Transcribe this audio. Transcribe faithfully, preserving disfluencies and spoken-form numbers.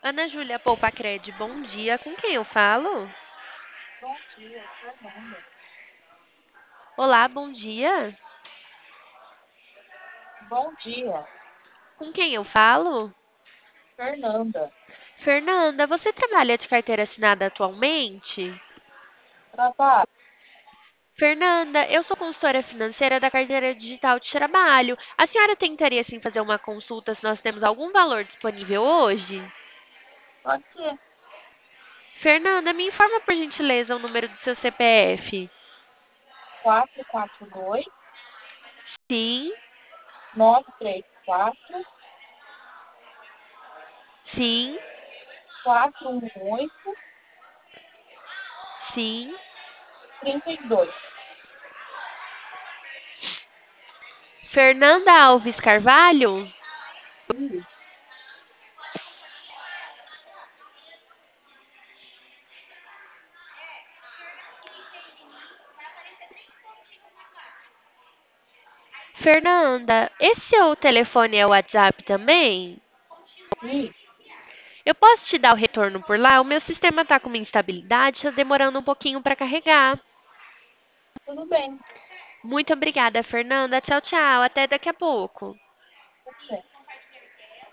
Ana Júlia Poupacred, bom dia. Com quem eu falo? Bom dia, Fernanda. Olá, bom dia. Bom dia, Com quem eu falo? Fernanda. Fernanda, você trabalha de carteira assinada atualmente? Trabalho. Fernanda, eu sou consultora financeira da carteira digital de trabalho. A senhora tentaria sim fazer uma consulta se nós temos algum valor disponível hoje? Pode ser. Fernanda, me informa por gentileza o número do seu C P F. quatro quatro dois, Sim, nove três quatro, sim, quatro um oito, sim. trinta e dois. Fernanda Alves Carvalho? Isso. Fernanda, esse seu telefone é o WhatsApp também? Isso. Eu posso te dar o retorno por lá? O meu sistema está com uma instabilidade, está demorando um pouquinho para carregar. Tudo bem. Muito obrigada, Fernanda. Tchau, tchau. Até daqui a pouco. Tudo bem.